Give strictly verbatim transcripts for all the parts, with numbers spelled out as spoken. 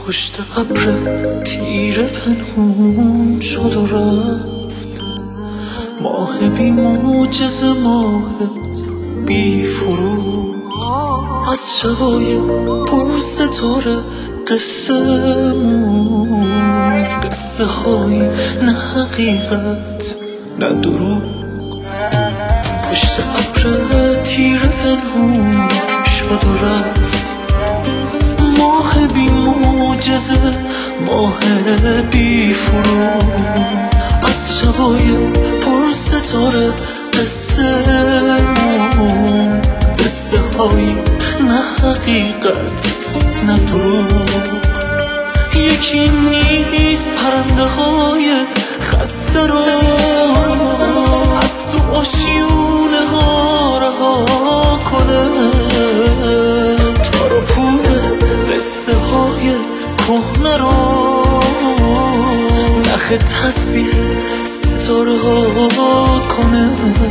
پشت ابر تیره پنهون شد و رفت، ماه بی معجزه، ماه بی فرو. از شبای پر ستاره قصه مون، قصه های نه حقیقت نه دروغ. پشت ابر تیره پنهون شد و رفت، ماه بی معجزه، ماه بی فرو. از شبای پر ستاره قصه مون، قصه های نه حقیقت نه دروغ. یکی نیست پرنده های خسته رو از تو آشیونه ها رها کنه، تار و پود قصه های کهنه رو نخ تسبیح ستاره ها کنه.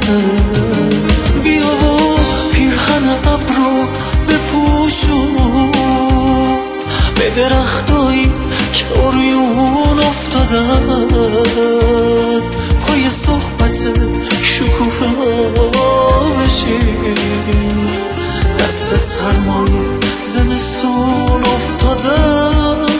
بیا و پیرهن ابر رو بپوشون، به درختایی که عریون افتادن، پای صحبت شکوفه ها بشین، دست سرمایه زمستون افتادن.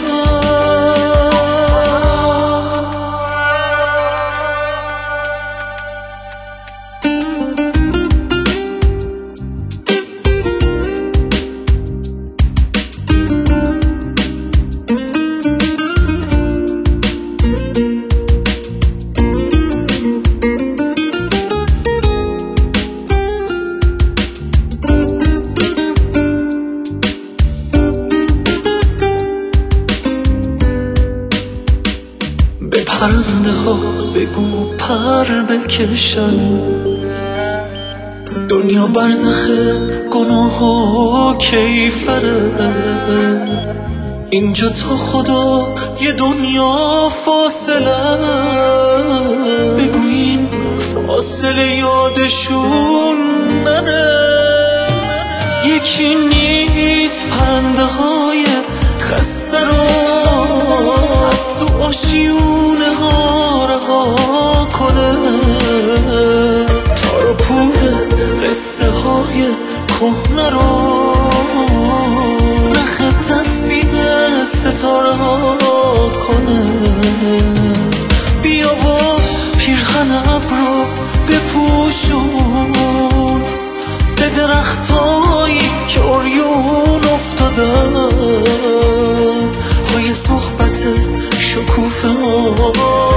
به پرنده ها بگو پر بکشن، دنیا برزخ گناه و کیفره. اینجا تا خدا یه دنیا فاصله، بگو این فاصله یادشون نره. یکی نیست پرنده های خسته رو از تو آشیونه ها رها کنه، تار و پود قصه های کهنه رو نخ تسبیح ستاره ها کنه. بیا و پیرهن ابر رو بپوشون، به درختایی که عریون افتادن، پای صحبت شکوفه ها